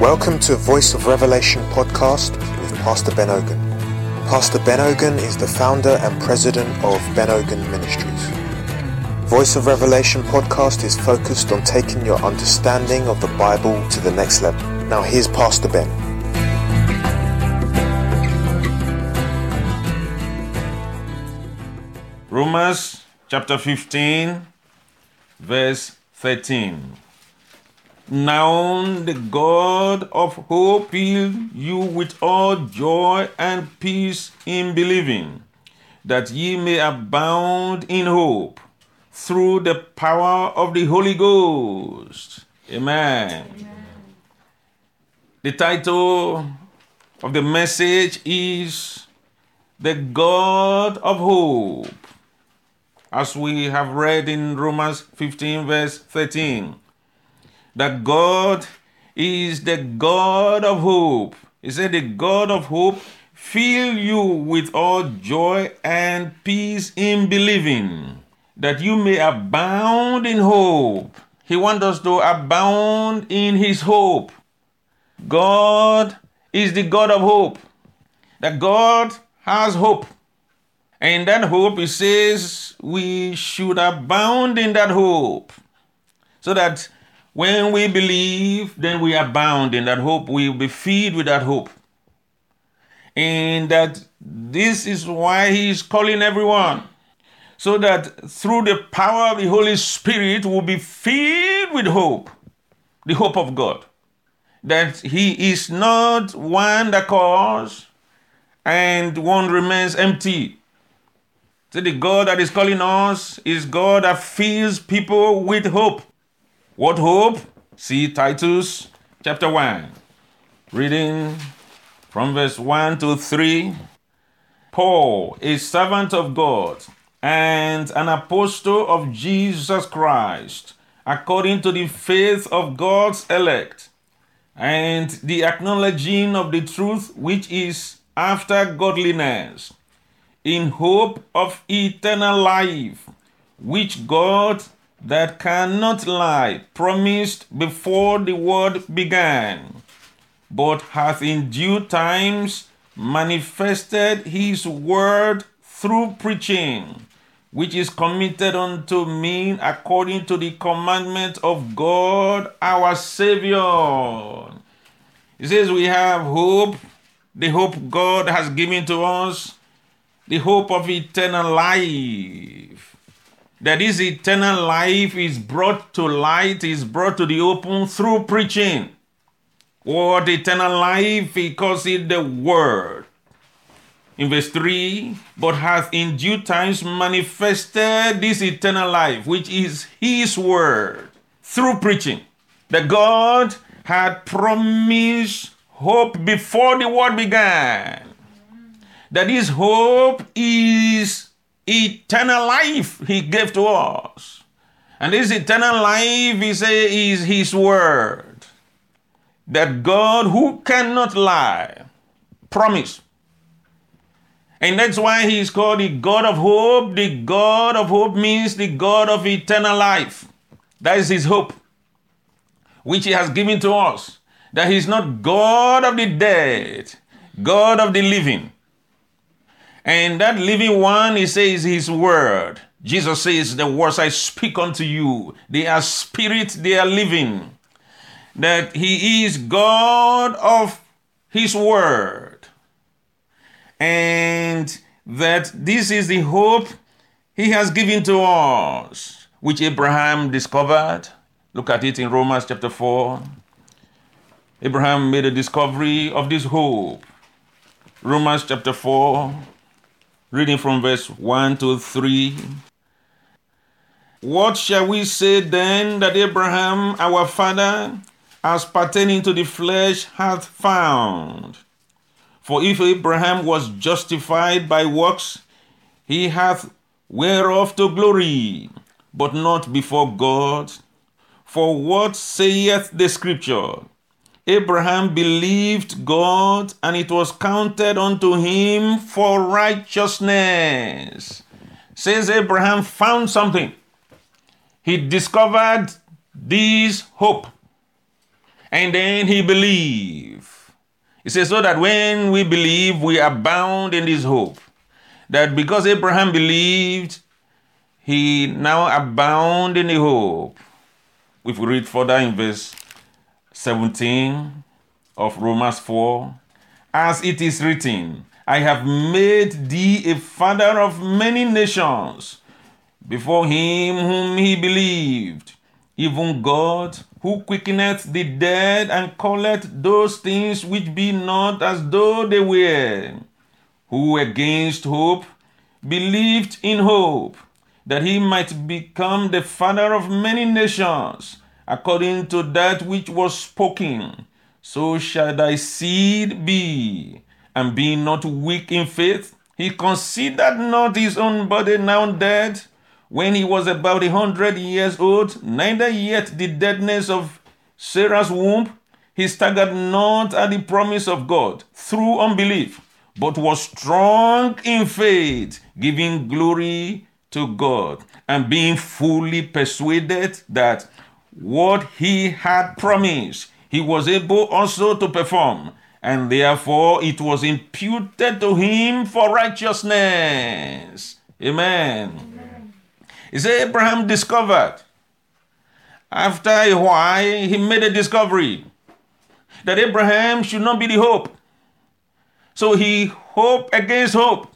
Welcome to Voice of Revelation podcast with Pastor Ben Ogun. Pastor Ben Ogun is the founder and president of Ben Ogun Ministries. Voice of Revelation podcast is focused on taking your understanding of the Bible to the next level. Now here's Pastor Ben. Romans chapter 15, verse 13. Now the God of hope fill you with all joy and peace in believing, that ye may abound in hope through the power of the Holy Ghost. Amen. The title of the message is The God of Hope, as we have read in Romans 15, verse 13. That God is the God of hope. He said, the God of hope fill you with all joy and peace in believing, that you may abound in hope. He wants us to abound in his hope. God is the God of hope. That God has hope. And that hope, he says, we should abound in that hope. So that when we believe, then we abound in that hope. We will be filled with that hope. And that this is why he is calling everyone. So that through the power of the Holy Spirit, we'll be filled with hope. The hope of God. That he is not one that calls and one remains empty. So the God that is calling us is God that fills people with hope. What hope? See Titus chapter 1. Reading from verse 1 to 3. Paul, a servant of God and an apostle of Jesus Christ, according to the faith of God's elect, and the acknowledging of the truth which is after godliness, in hope of eternal life, which God that cannot lie promised before the world began, but hath in due times manifested his word through preaching, which is committed unto me according to the commandment of God our Savior. He says we have hope, the hope God has given to us, the hope of eternal life. That this eternal life is brought to light, is brought to the open through preaching. What eternal life? He calls it the Word. In verse 3, but hath in due times manifested this eternal life, which is his Word, through preaching. That God had promised hope before the world began. That this hope is eternal life he gave to us. And this eternal life, he says, is his word. That God, who cannot lie, promised. And that's why he is called the God of hope. The God of hope means the God of eternal life. That is his hope, which he has given to us. That he is not God of the dead, God of the living. And that living one, he says, his word. Jesus says, the words I speak unto you, they are spirit, they are living. That he is God of his word. And that this is the hope he has given to us, which Abraham discovered. Look at it in Romans chapter 4. Abraham made a discovery of this hope. Romans chapter 4. Reading from verse 1 to 3. What shall we say then that Abraham our father, as pertaining to the flesh, hath found? For if Abraham was justified by works, he hath whereof to glory, but not before God. For what saith the scripture? Abraham believed God, and it was counted unto him for righteousness. Says Abraham found something. He discovered this hope. And then he believed. It says, so that when we believe, we abound in this hope. That because Abraham believed, he now abound in the hope. If we read further in verse 17 of Romans 4, as it is written, I have made thee a father of many nations, before him whom he believed, even God, who quickeneth the dead and calleth those things which be not as though they were, who against hope believed in hope, that he might become the father of many nations, according to that which was spoken, so shall thy seed be. And being not weak in faith, he considered not his own body now dead, when he was about 100 years old, neither yet the deadness of Sarah's womb. He staggered not at the promise of God through unbelief, but was strong in faith, giving glory to God, and being fully persuaded that what he had promised, he was able also to perform, and therefore it was imputed to him for righteousness. Amen. He said Abraham discovered. After a while, he made a discovery that Abraham should not be the hope. So he hoped against hope.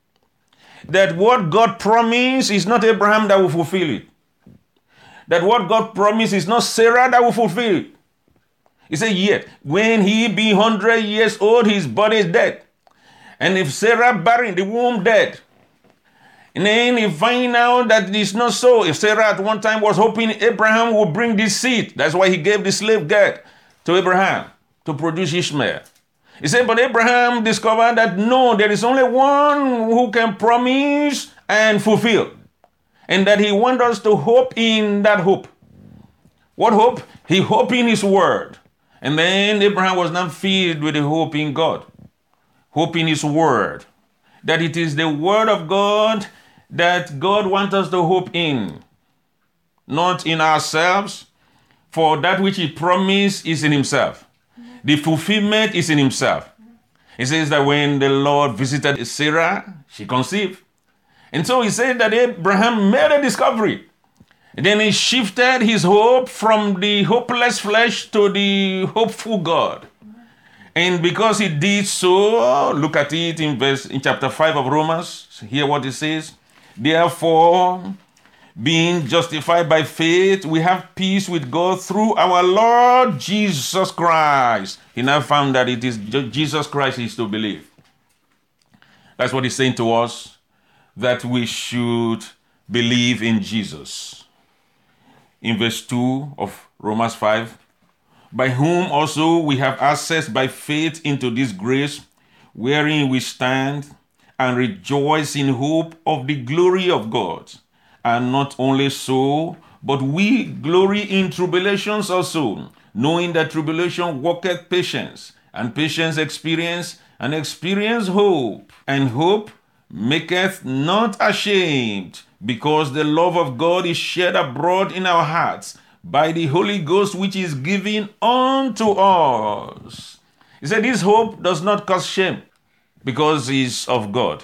That what God promised is not Abraham that will fulfill it. That what God promised is not Sarah that will fulfill it. He said, yet, when he be 100 years old, his body is dead. And if Sarah barren, the womb dead. And then he find out that it is not so. If Sarah at one time was hoping Abraham would bring this seed, that's why he gave the slave girl to Abraham to produce Ishmael. He said, but Abraham discovered that no, there is only one who can promise and fulfill. And that he wants us to hope in that hope. What hope? He hoped in his word. And then Abraham was not filled with the hope in God. Hope in his word. That it is the word of God that God wants us to hope in. Not in ourselves, for that which he promised is in himself. The fulfillment is in himself. He says that when the Lord visited Sarah, she conceived. And so he said that Abraham made a discovery. And then he shifted his hope from the hopeless flesh to the hopeful God. And because he did so, look at it in chapter 5 of Romans. Hear what it says. Therefore, being justified by faith, we have peace with God through our Lord Jesus Christ. He now found that it is Jesus Christ he is to believe. That's what he's saying to us, that we should believe in Jesus. In verse 2 of Romans 5, by whom also we have access by faith into this grace, wherein we stand and rejoice in hope of the glory of God. And not only so, but we glory in tribulations also, knowing that tribulation worketh patience, and patience experience, and experience hope. And hope maketh not ashamed, because the love of God is shed abroad in our hearts by the Holy Ghost which is given unto us. He said this hope does not cause shame because it is of God.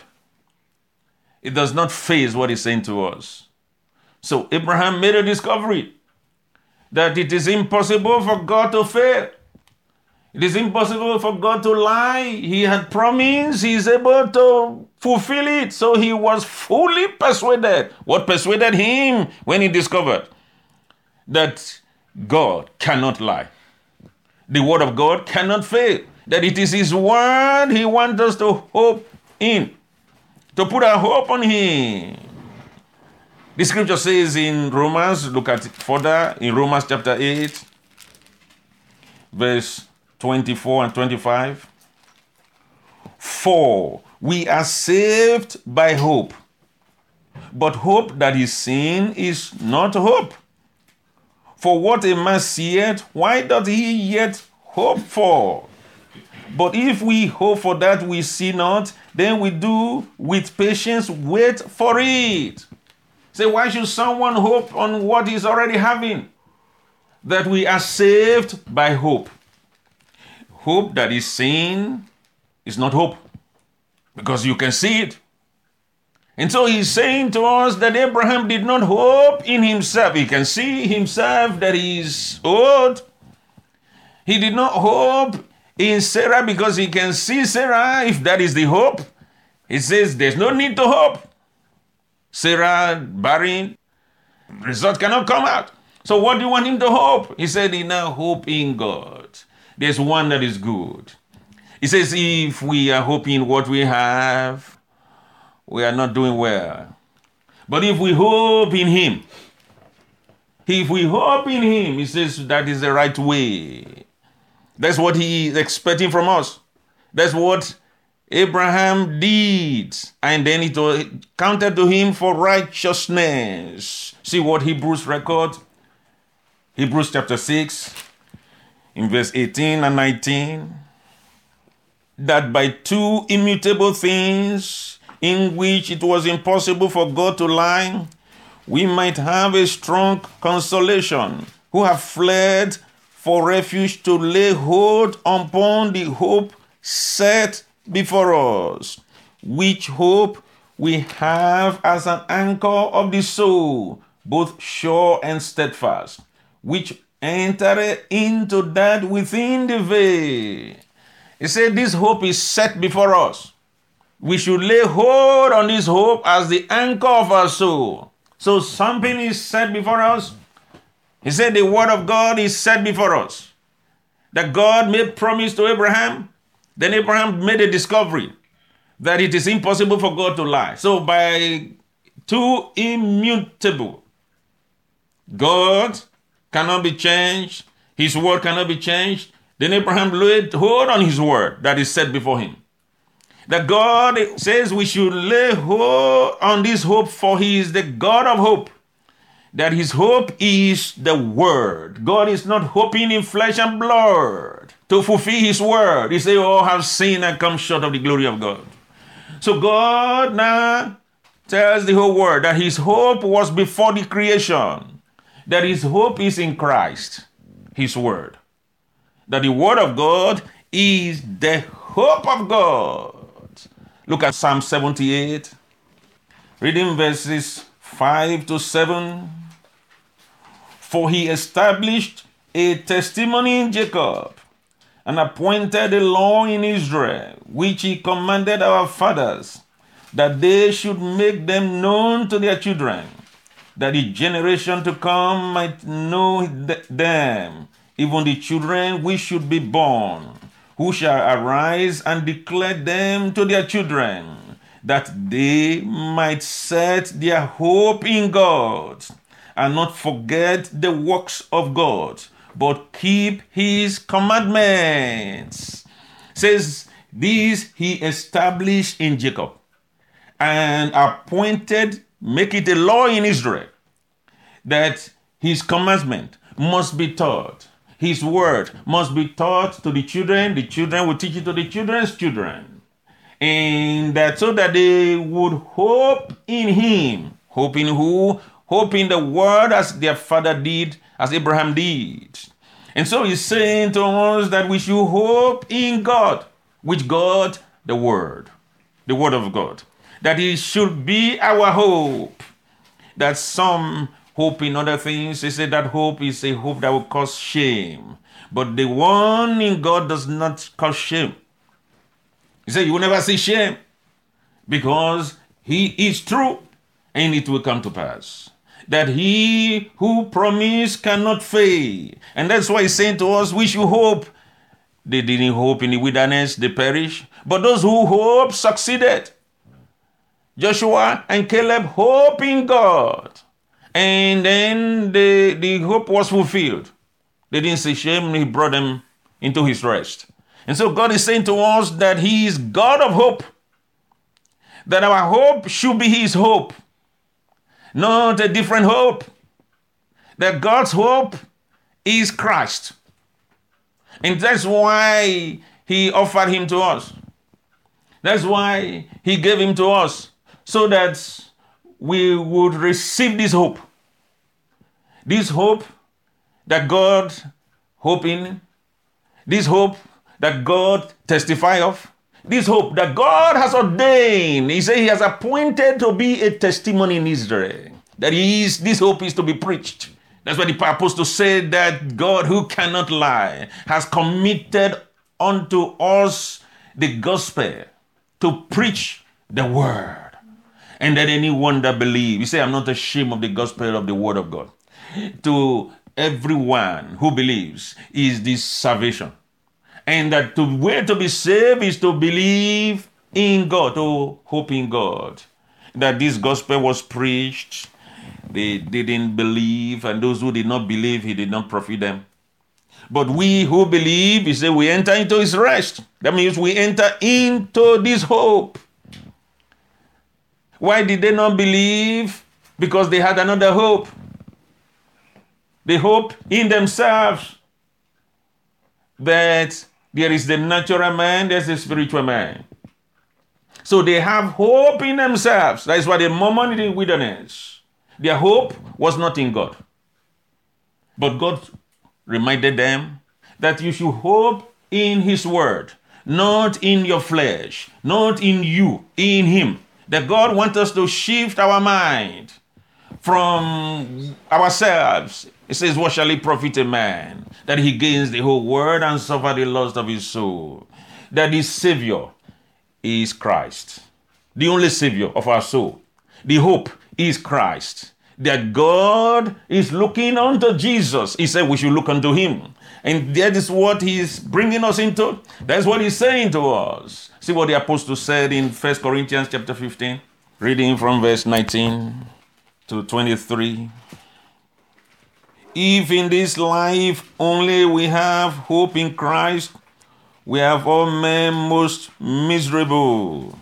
It does not phase what he's saying to us. So Abraham made a discovery that it is impossible for God to fail. It is impossible for God to lie. He had promised, he is able to fulfill it. So he was fully persuaded. What persuaded him when he discovered that God cannot lie? The word of God cannot fail. That it is his word he wants us to hope in, to put our hope on him. The scripture says in Romans, look at it further, in Romans chapter 8, verse 24 and 25. For we are saved by hope, but hope that is seen is not hope. For what a man seeth, why doth he yet hope for? But if we hope for that we see not, then we do with patience wait for it. Say, why should someone hope on what he's already having? that we are saved by hope. Hope that is seen is not hope, because you can see it. And so he's saying to us that Abraham did not hope in himself. He can see himself that he is old. He did not hope in Sarah because he can see Sarah, if that is the hope. He says there's no need to hope. Sarah barren, result cannot come out. So what do you want him to hope? He said he now hope in God. There's one that is good. He says if we are hoping what we have, we are not doing well. But if we hope in him, he says that is the right way. That's what he is expecting from us. That's what Abraham did. And then it was counted to him for righteousness. See what Hebrews record? Hebrews chapter 6, in verse 18 and 19. That by two immutable things, in which it was impossible for God to lie, we might have a strong consolation, who have fled for refuge to lay hold upon the hope set before us, which hope we have as an anchor of the soul, both sure and steadfast, which enter into that within the veil. He said this hope is set before us. We should lay hold on this hope as the anchor of our soul. So something is set before us. He said the word of God is set before us. That God made promise to Abraham. Then Abraham made a discovery that it is impossible for God to lie. So by two immutable, God cannot be changed. His word cannot be changed. Then Abraham laid hold on his word that is set before him. That God says we should lay hold on this hope, for he is the God of hope. That his hope is the word. God is not hoping in flesh and blood to fulfill his word. He says, oh, have sinned and come short of the glory of God. So God now tells the whole world that his hope was before the creation. That his hope is in Christ, his word. That the word of God is the hope of God. Look at Psalm 78, reading verses 5 to 7. For he established a testimony in Jacob, and appointed a law in Israel, which he commanded our fathers, that they should make them known to their children, that the generation to come might know them, even the children which should be born, who shall arise and declare them to their children, that they might set their hope in God, and not forget the works of God, but keep his commandments. Says, these he established in Jacob, and appointed, make it a law in Israel, that his commandment must be taught. His word must be taught to the children will teach it to the children's children. And that so that they would hope in him. Hope in who? Hope in the word as their father did, as Abraham did. And so he's saying to us that we should hope in God. Which God? The word of God. That it should be our hope. That some hope in other things. They say that hope is a hope that will cause shame. But the one in God does not cause shame. He said you will never see shame, because he is true and it will come to pass. That he who promised cannot fail. And that's why he's saying to us, we should hope. They didn't hope in the wilderness, they perished. But those who hope succeeded. Joshua and Caleb hope in God. And then the hope was fulfilled. They didn't see shame, he brought them into his rest. And so God is saying to us that he is God of hope. That our hope should be his hope. Not a different hope. That God's hope is Christ. And that's why he offered him to us. That's why he gave him to us. So that we would receive this hope. This hope that God hoping, this hope that God testify of, this hope that God has ordained. He said he has appointed to be a testimony in Israel. That this hope is to be preached. That's why the apostle said that God, who cannot lie, has committed unto us the gospel to preach the word. And that anyone that believes, he said, I'm not ashamed of the gospel of the word of God. To everyone who believes is this salvation. And that the way to be saved is to believe in God, to hope in God. That this gospel was preached, they didn't believe, and those who did not believe, he did not profit them. But we who believe, he said, we enter into his rest. That means we enter into this hope. Why did they not believe? Because they had another hope. They hope in themselves that there is the natural man, there's the spiritual man. So they have hope in themselves. That is why they murmured in the wilderness. Their hope was not in God. But God reminded them that you should hope in his word, not in your flesh, not in you, in him. That God wants us to shift our mind from ourselves. It says, what shall it profit a man that he gains the whole world and suffer the loss of his soul? That his Savior is Christ, the only Savior of our soul. The hope is Christ. That God is looking unto Jesus. He said we should look unto him. And that is what he's bringing us into. That's what he's saying to us. See what the apostle said in 1 Corinthians chapter 15, reading from verse 19 to 23. If in this life only we have hope in Christ, we have all men most miserable.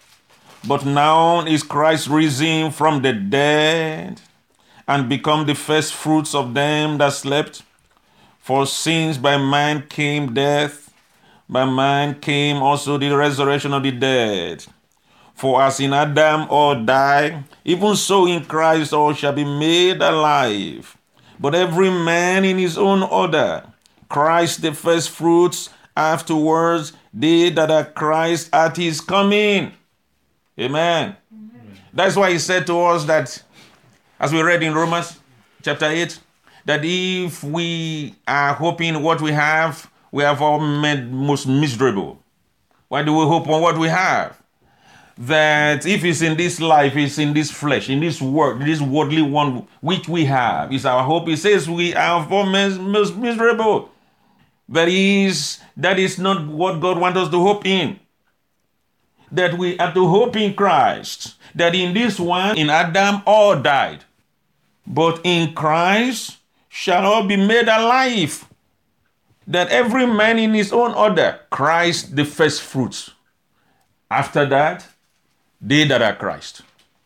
But now is Christ risen from the dead and become the first fruits of them that slept. For since by man came death, by man came also the resurrection of the dead. For as in Adam all die, even so in Christ all shall be made alive. But every man in his own order. Christ the first fruits, afterwards they that are Christ at his coming. Amen. That's why he said to us that, as we read in Romans chapter 8, that if we are hoping what we have all made most miserable. Why do we hope on what we have? That if it's in this life, it's in this flesh, in this world, this worldly one which we have, is our hope. He says we are all most miserable. That is not what God wants us to hope in. That we have to hope in Christ. That in this one, in Adam, all died. But in Christ shall all be made alive. That every man in his own order, Christ the first fruits. After that, they that are Christ.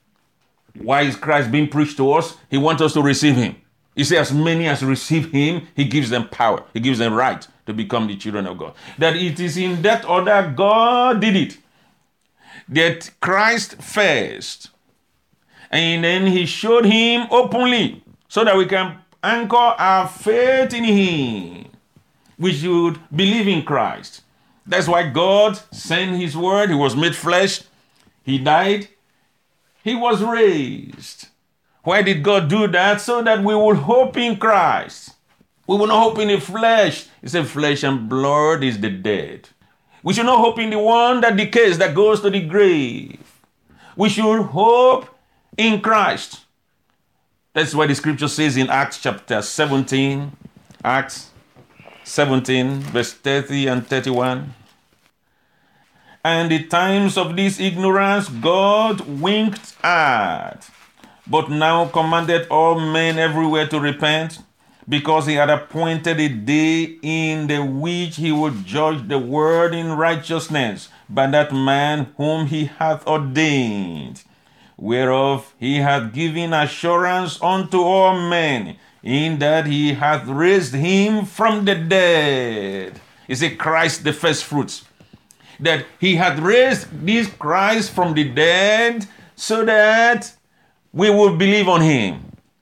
Why is Christ being preached to us? He wants us to receive him. He says, as many as receive him, he gives them power. He gives them right to become the children of God. That it is in that order God did it. That Christ first. And then he showed him openly so that we can anchor our faith in him. We should believe in Christ. That's why God sent his word. He was made flesh. He died. He was raised. Why did God do that? So that we will hope in Christ. We will not hope in the flesh. He said flesh and blood is the dead. We should not hope in the one that decays, that goes to the grave. We should hope in Christ. That's why the scripture says in Acts chapter 17, Acts 17, verse 30 and 31. And the times of this ignorance God winked at, but now commanded all men everywhere to repent, because he had appointed a day in the which he would judge the world in righteousness by that man whom he hath ordained, whereof he hath given assurance unto all men, in that he hath raised him from the dead. Is it Christ the first fruits? That he hath raised this Christ from the dead so that we will believe on him.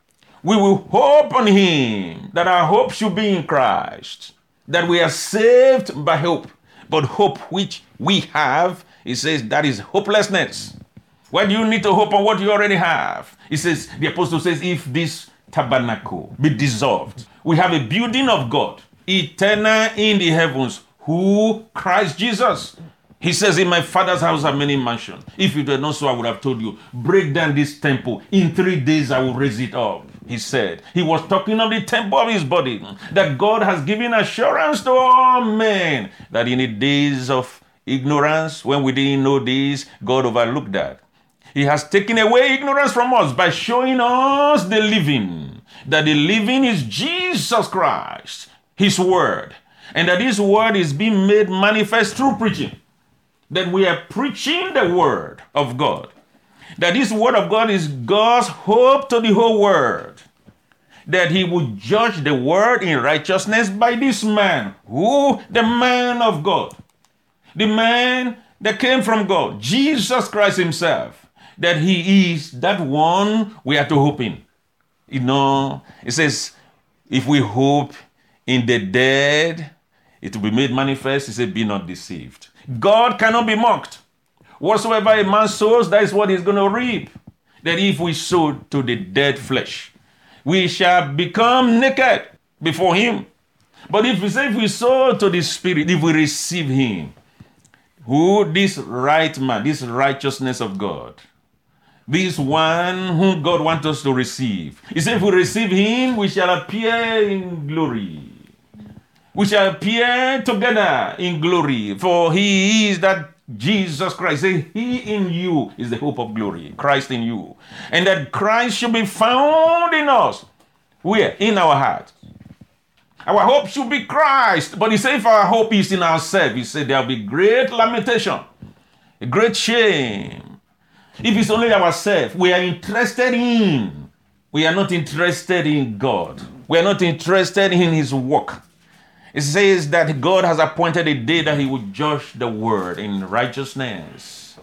We will hope on him, that our hope should be in Christ, that we are saved by hope. But hope which we have, it says, that is hopelessness. Why do you need to hope on what you already have? It says, the apostle says, if this tabernacle be dissolved, we have a building of God, eternal in the heavens, who? Christ Jesus. He says, in my Father's house are many mansions. If it were not so, I would have told you, break down this temple. In 3 days, I will raise it up. He said. He was talking of the temple of his body, that God has given assurance to all men, that in the days of ignorance, when we didn't know this, God overlooked that. He has taken away ignorance from us by showing us the living, that the living is Jesus Christ, his word, and that his word is being made manifest through preaching. That we are preaching the word of God. That this word of God is God's hope to the whole world. That he would judge the world in righteousness by this man. Who? The man of God. The man that came from God. Jesus Christ himself. That he is that one we are to hope in. You know, it says, if we hope in the dead, it will be made manifest. He said, be not deceived. God cannot be mocked. Whatsoever a man sows, that is what he's going to reap. That if we sow to the dead flesh, we shall become naked before him. But if we sow to the Spirit, if we receive him, who? This right man, this righteousness of God, this one whom God wants us to receive. He said, if we receive him, we shall appear in glory. We shall appear together in glory, for he is that Jesus Christ. Say, he in you is the hope of glory, Christ in you. And that Christ should be found in us. Where? In our heart. Our hope should be Christ. But he said, if our hope is in ourselves, he said, there will be great lamentation, a great shame. If it's only ourselves, we are interested in. We are not interested in God. We are not interested in his work. It says that God has appointed a day that he will judge the world in righteousness.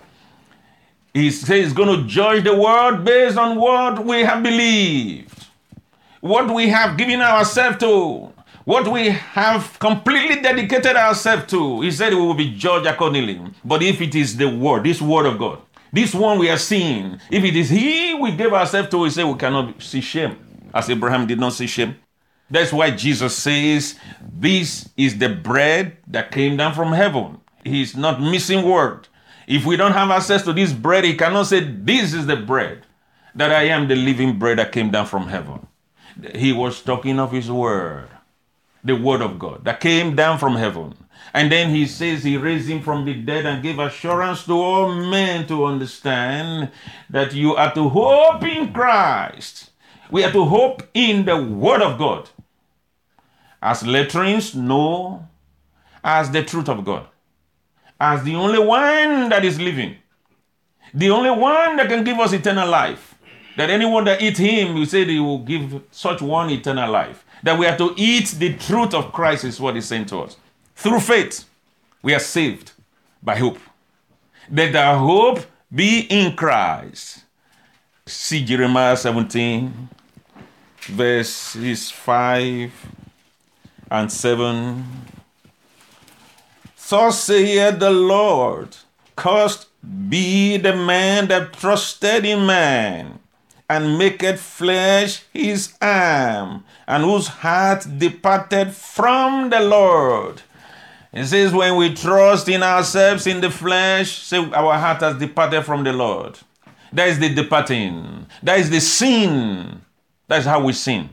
He says he's going to judge the world based on what we have believed, what we have given ourselves to, what we have completely dedicated ourselves to. He said we will be judged accordingly. But if it is the word, this word of God, this one we are seeing, if it is he we gave ourselves to, he said we cannot see shame, as Abraham did not see shame. That's why Jesus says, this is the bread that came down from heaven. He's not missing word. If we don't have access to this bread, he cannot say, this is the bread, that I am the living bread that came down from heaven. He was talking of his word, the word of God that came down from heaven. And then he says he raised him from the dead and gave assurance to all men to understand that you are to hope in Christ. We are to hope in the word of God. As Lutherans know, as the truth of God, as the only one that is living, the only one that can give us eternal life, that anyone that eats him, we say he will give such one eternal life, that we are to eat the truth of Christ is what he's saying to us. Through faith, we are saved by hope. That our hope be in Christ. See Jeremiah 17, verses 5 and 7. Thus saith the Lord, cursed be the man that trusted in man, and maketh flesh his arm, and whose heart departed from the Lord. It says when we trust in ourselves, in the flesh, say our heart has departed from the Lord. That is the departing. That is the sin. That's how we sin.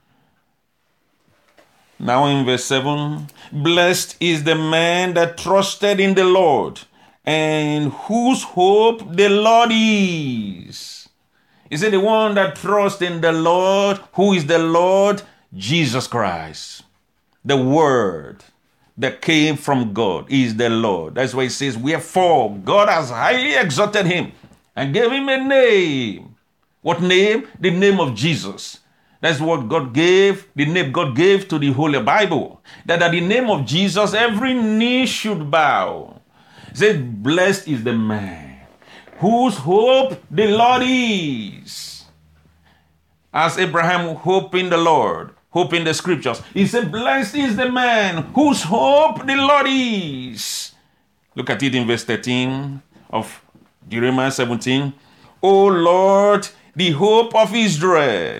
Now in verse 7, blessed is the man that trusted in the Lord, and whose hope the Lord is. Is it the one that trusts in the Lord? Who is the Lord? Jesus Christ. The Word that came from God is the Lord. That's why it says, wherefore God has highly exalted him and gave him a name. What name? The name of Jesus. That's what God gave, the name God gave to the Holy Bible. That at the name of Jesus, every knee should bow. It says, blessed is the man whose hope the Lord is. as Abraham hoped in the Lord, hope in the scriptures. He said, blessed is the man whose hope the Lord is. Look at it in verse 13 of Jeremiah 17. O Lord, the hope of Israel,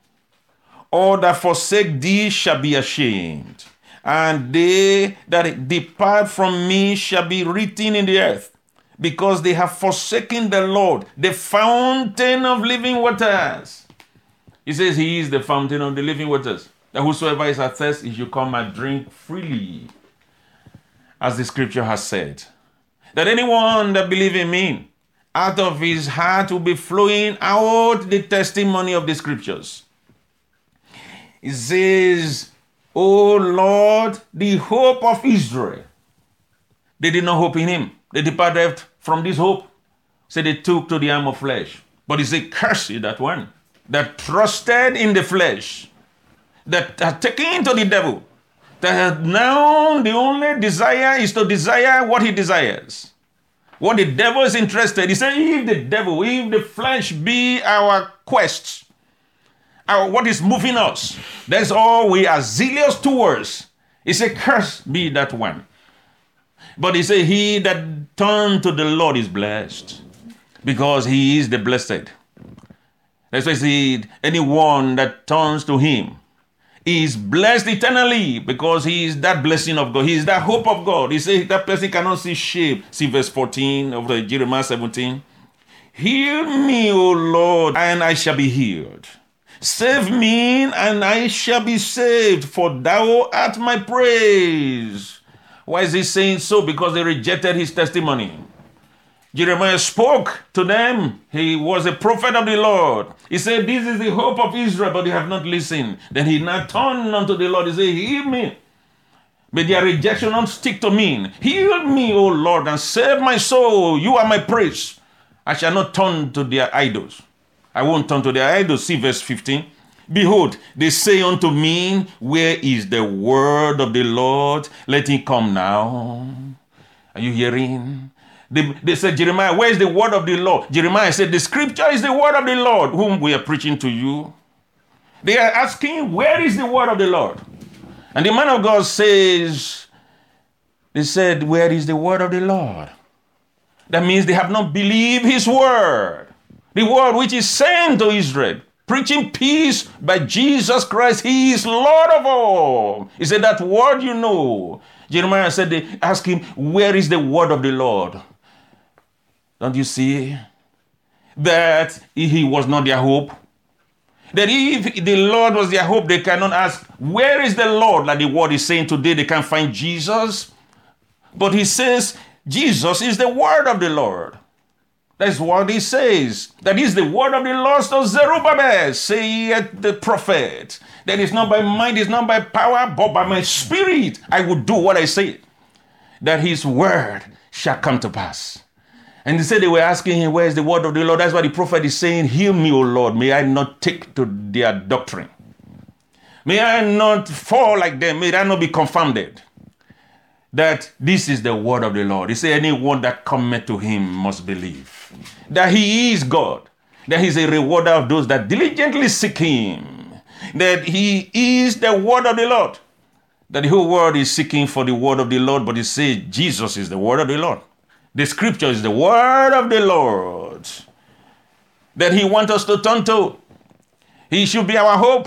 all that forsake thee shall be ashamed, and they that depart from me shall be written in the earth, because they have forsaken the Lord, the fountain of living waters. He says he is the fountain of the living waters, that whosoever is athirst, he should come and drink freely, as the scripture has said. That anyone that believes in me, out of his heart will be flowing out the testimony of the scriptures. It says, O Lord, the hope of Israel. They did not hope in him. They departed from this hope. So they took to the arm of flesh. But he said, curse is that one that trusted in the flesh, that had taken to the devil, that had now the only desire is to desire what he desires. What the devil is interested. He said, if the flesh be our quest, what is moving us, that's all we are zealous towards. He said, cursed be that one. But he said, he that turned to the Lord is blessed, because he is the blessed. That's why he said, anyone that turns to him is blessed eternally, because he is that blessing of God. He is that hope of God. He says that person cannot see shame. See verse 14 of Jeremiah 17. Heal me, O Lord, and I shall be healed. Save me, and I shall be saved, for thou art my praise. Why is he saying so? Because they rejected his testimony. Jeremiah spoke to them. He was a prophet of the Lord. He said, this is the hope of Israel, but they have not listened. Then he now turned unto the Lord. He said, heal me. May their rejection not stick to me. Heal me, O Lord, and save my soul. You are my praise. I shall not turn to their idols. I won't turn to their idols. See verse 15. Behold, they say unto me, where is the word of the Lord? Let him come now. Are you hearing? They said, Jeremiah, where is the word of the Lord? Jeremiah said, the scripture is the word of the Lord, whom we are preaching to you. They are asking, where is the word of the Lord? And the man of God says, they said, where is the word of the Lord? That means they have not believed his word. The word which is sent to Israel, preaching peace by Jesus Christ. He is Lord of all. He said, that word you know. Jeremiah said, they asked him, where is the word of the Lord? Don't you see that he was not their hope? That if the Lord was their hope, they cannot ask, where is the Lord? Like the word is saying today, they can't find Jesus. But he says, Jesus is the word of the Lord. That's what he says. That is the word of the Lord to Zerubbabel, saith the prophet. That is not by might, it's not by power, but by my spirit I will do what I say. That his word shall come to pass. And they said they were asking him, where is the word of the Lord? That's why the prophet is saying, heal me, O Lord. May I not take to their doctrine. May I not fall like them. May I not be confounded. That this is the word of the Lord. He said, anyone that cometh to him must believe that he is God, that he is a rewarder of those that diligently seek him, that he is the word of the Lord, that the whole world is seeking for the word of the Lord, but he says Jesus is the word of the Lord. The scripture is the word of the Lord that he wants us to turn to. He should be our hope.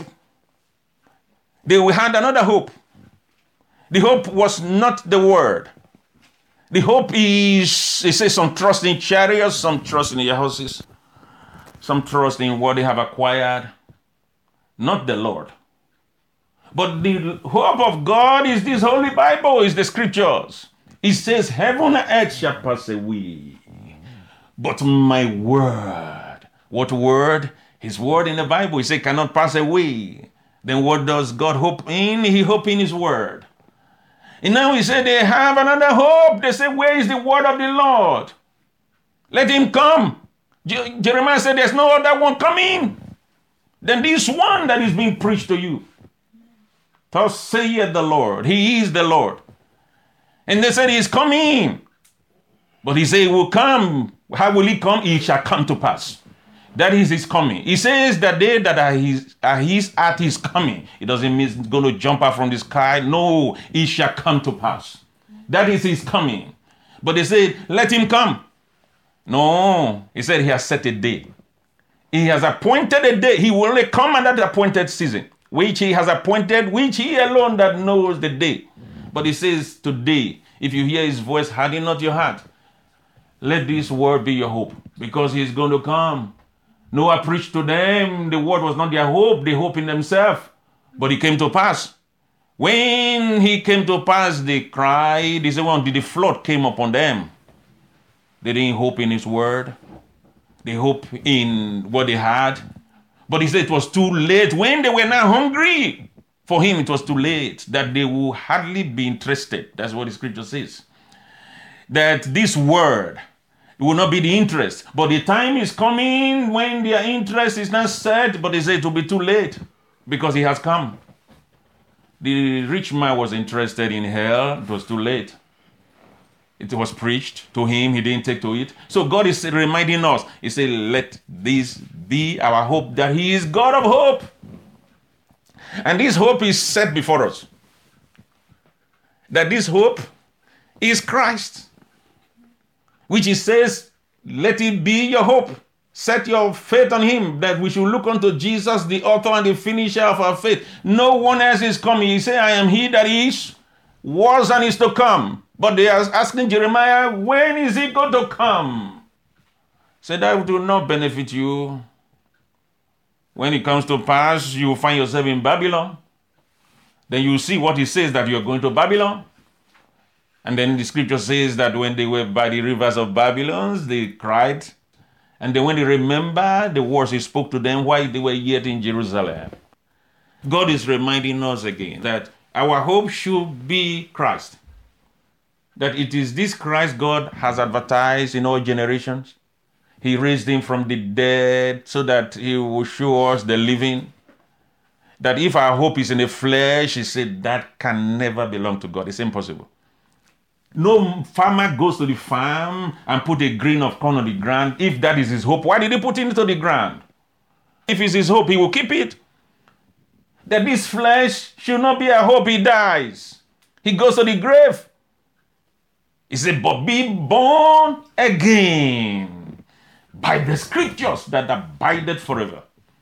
Then we had another hope. The hope was not the word. The hope is, it says, some trust in chariots, some trust in their houses, some trust in what they have acquired, not the Lord. But the hope of God is this Holy Bible, is the scriptures. It says, heaven and earth shall pass away, but my word. What word? His word in the Bible. He said, cannot pass away. Then what does God hope in? He hope in his word. And now he said they have another hope. They say, where is the word of the Lord? Let him come. Jeremiah said, there's no other one coming than this one that is being preached to you. Thus saith the Lord. He is the Lord. And they said, he is coming. But he said, he will come. How will he come? He shall come to pass. That is his coming. He says that they that are his at his coming. It doesn't mean he's going to jump out from the sky. No, it shall come to pass. That is his coming. But they said, let him come. No, he said he has set a day. He has appointed a day. He will only come at that appointed season, which he has appointed, which he alone that knows the day. But he says today, if you hear his voice, harden not your heart. Let this word be your hope, because he is going to come. Noah preached to them. The word was not their hope. They hope in themselves. But it came to pass. When he came to pass, they cried. They said, well, the flood came upon them. They didn't hope in his word. They hope in what they had. But he said it was too late. When they were now hungry, for him it was too late, that they will hardly be interested. That's what the scripture says. That this word, it will not be the interest. But the time is coming when their interest is not set, but they say it will be too late because he has come. The rich man was interested in hell. It was too late. It was preached to him. He didn't take to it. So God is reminding us. He said, let this be our hope, that he is God of hope. And this hope is set before us. That this hope is Christ, which he says, let it be your hope. Set your faith on him, that we should look unto Jesus, the author and the finisher of our faith. No one else is coming. He said, I am he that is, was, and is to come. But they are asking Jeremiah, when is he going to come? Said, that will not benefit you. When it comes to pass, you will find yourself in Babylon. Then you see what he says, that you are going to Babylon. And then the scripture says that when they were by the rivers of Babylon, they cried. And then when they remember the words he spoke to them while they were yet in Jerusalem. God is reminding us again that our hope should be Christ. That it is this Christ God has advertised in all generations. He raised him from the dead so that he will show us the living. That if our hope is in the flesh, he said that can never belong to God. It's impossible. No farmer goes to the farm and put a grain of corn on the ground. If that is his hope, why did he put it into the ground? If it's his hope, he will keep it. That this flesh should not be a hope, he dies. He goes to the grave. He said, but be born again by the scriptures that abideth forever.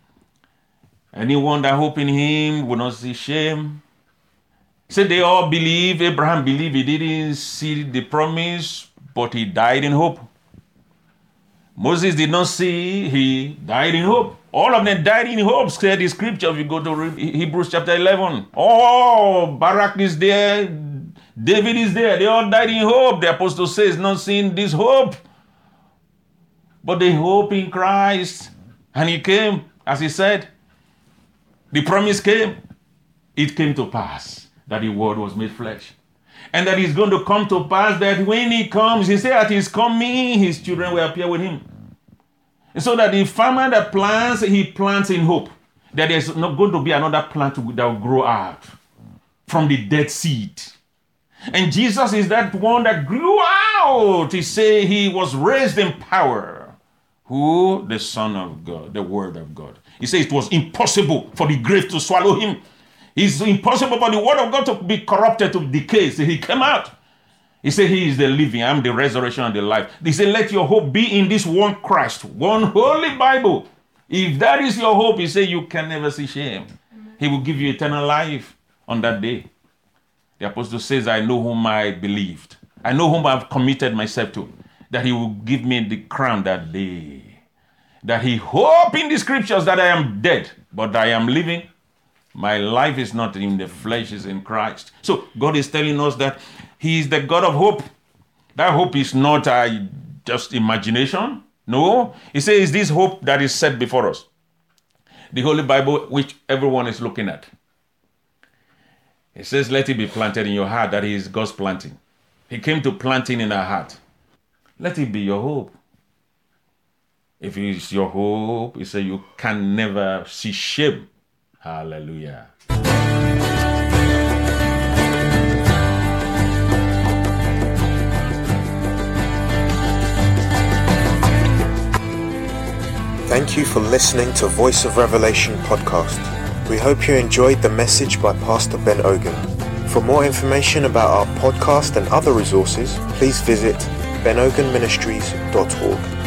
Anyone that hope in him will not see shame. Said they all believe. Abraham believed. He didn't see the promise, but he died in hope. Moses did not see. He died in hope. All of them died in hope, said the scripture. If you go to Hebrews chapter 11. Oh, Barak is there. David is there. They all died in hope. The apostle says, not seeing this hope, but they hope in Christ. And he came, as he said. The promise came. It came to pass that the word was made flesh. And that it's going to come to pass that when he comes, he said at his coming, his children will appear with him. And so that the farmer that plants, he plants in hope that there's not going to be another plant that will grow out from the dead seed. And Jesus is that one that grew out. He said he was raised in power. Who? The Son of God, the Word of God. He said it was impossible for the grave to swallow him. It's impossible for the word of God to be corrupted, to decay. So he came out. He said, he is the living. I am the resurrection and the life. He said, let your hope be in this one Christ, one holy Bible. If that is your hope, he said, you can never see shame. He will give you eternal life on that day. The apostle says, I know whom I believed. I know whom I've committed myself to. That he will give me the crown that day. That he hoped in the scriptures that I am dead, but I am living. My life is not in the flesh, it's in Christ. So God is telling us that he is the God of hope. That hope is not just imagination. No. He says this hope that is set before us. The Holy Bible, which everyone is looking at. It says, let it be planted in your heart. That is God's planting. He came to planting in our heart. Let it be your hope. If it is your hope, he said you can never see shame. Hallelujah. Thank you for listening to Voice of Revelation podcast. We hope you enjoyed the message by Pastor Ben Ogun. For more information about our podcast and other resources, please visit benogunministries.org.